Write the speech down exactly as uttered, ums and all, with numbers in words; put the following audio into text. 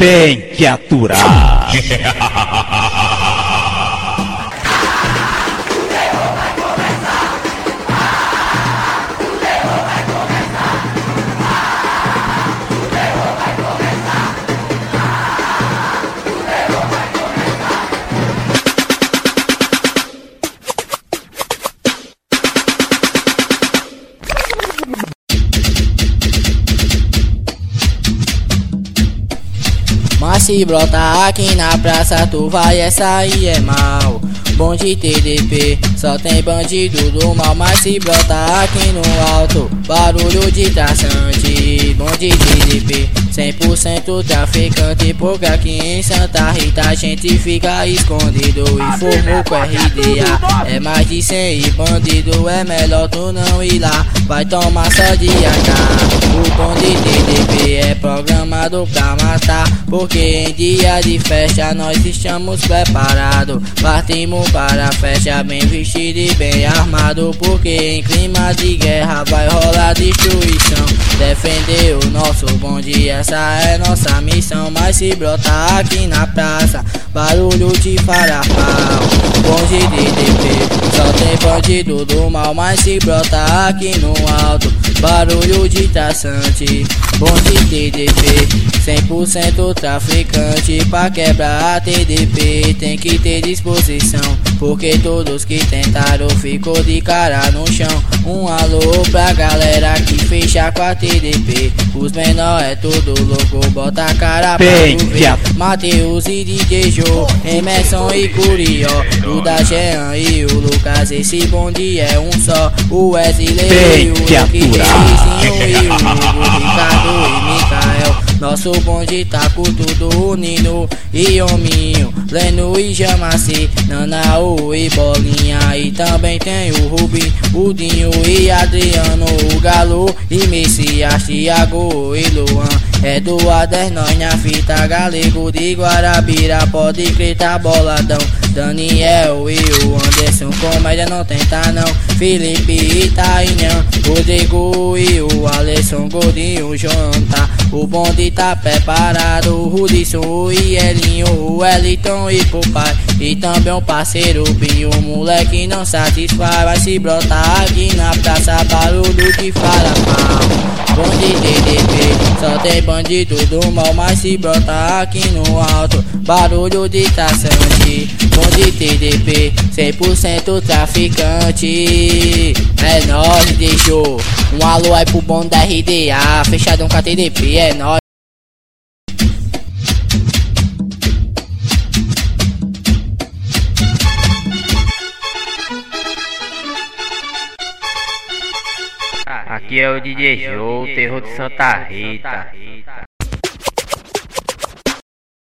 Tem que aturar. Mas se brotar aqui na praça, tu vai é sair é mal. Bonde T D P, só tem bandido do mal. Mas se brotar aqui no alto, barulho de traçante. Bonde T D P, cem por cento traficante. Porque aqui em Santa Rita a gente fica escondido e formou com R D A. É mais de cem e bandido, é melhor tu não ir lá. Vai tomar só de A K. O bonde T D P é programado pra matar. Porque em dia de festa nós estamos preparados. Partimos para a festa bem vestido e bem armado. Porque em clima de guerra vai rolar destruição. Defender o nosso bonde, essa é nossa missão. Mas se brotar aqui na praça, barulho de farapau. Bonde T D P, só tem bandido do mal. Mas se brotar aqui no alto, barulho de traçante. Bonde T D P, cem por cento traficante. Pra quebrar a T D P tem que ter disposição. Porque todos que tentaram ficou de cara no chão. Um alô pra galera que fecha com a T D P. Os menor é tudo louco, bota a cara pra tu ver. Mateus e D J Joe, Emerson e Curió, o da Jean e o Lucas, esse bonde é um só. O Wesley e o Luke, e o Hugo, Ricardo e Micael. Nosso bonde tá com tudo, o Nino e Hominho, Leno e Jamaci, Nanau e Bolinha. E também tem o Rubim, o Dinho e Adriano, o Galo e Messias, Thiago e Luan. Eduardo é nós na fita, Galego de Guarabira, pode crer tá boladão. Daniel e o Anderson, comédia não tenta não. Felipe e Tainhã, Rodrigo e o Alisson, Gordinho, o João tá. O bonde tá preparado, o Rudisson, o Elinho, o Wellington e Papai. E também um parceiro Binho, o moleque não satisfaz. Vai se brotar aqui na praça, barulho de farapau. Bonde T D P, só tem bandido do mal. Mas se brotar aqui no alto, barulho de traçante. Bonde T D P, cem por cento traficante. É nóis, deixou. Um alô aí pro bonde da R D A, fechadão com a T D P, é nóis. Aqui é o D J Joe, terror de Santa Rita.